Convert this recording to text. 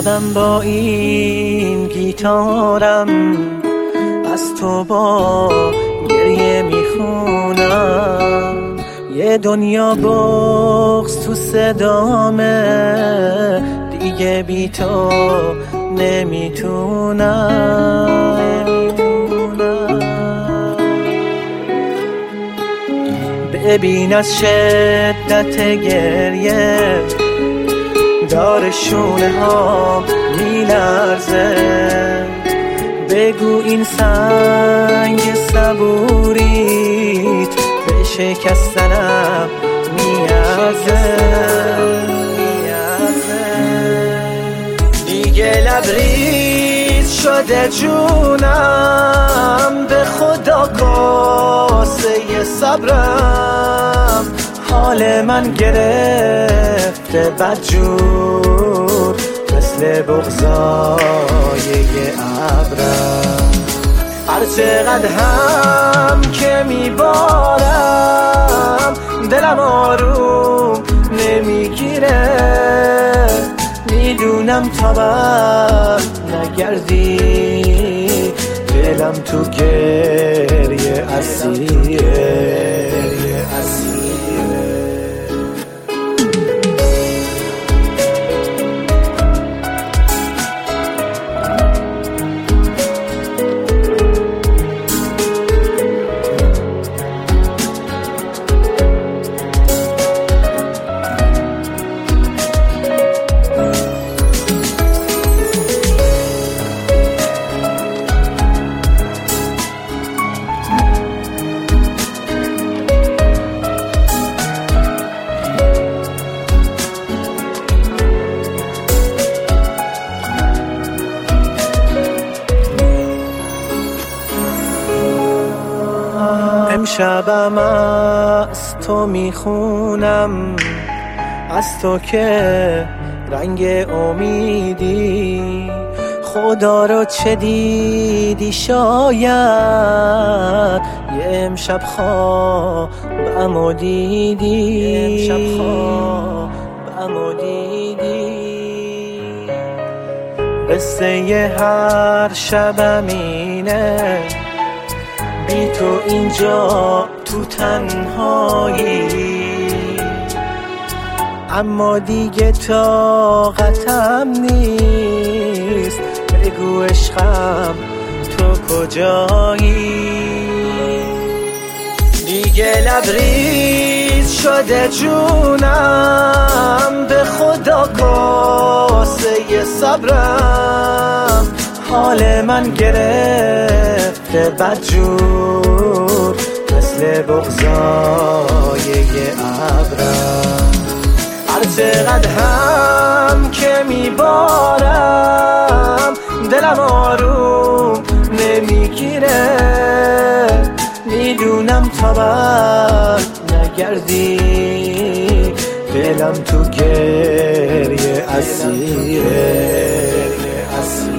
شبم با این گیتارم از تو با گریه میخونم. یه دنیا بغض تو صدامه، دیگه بی تو نمیتونم. ببین از شدت گریه دار شونه ها میلرزه. بگو این سنگ صبوریت به شکستنم میارزه. دیگه لبریز شده جونم، به خدا کاسه صبرم. حال من گرفته بدجور مثل بغضای ابرم. هر چقدر هم که میبارم دلم آروم نمیگیره. میدونم تا بر نگردی دلم تو گریه اسیره. امشبم از تو میخونم، از تو که رنگ امیدی. خدا رو چه دیدی شاید یه امشب خوابم دیدی. قصه هر شبم اینه، بی تو اینجا تو تنهایی. اما دیگه طاقتم نیست، بگو عشقم تو کجایی. دیگه لبریز شده جونم، به خدا کاسه صبرم. حال من گرفته بدجور مثل بغضای ابرم. هر چقدر هم که میبارم دلم آروم نمیگیره. میدونم تا بر نگردی دلم تو گریه اسیره.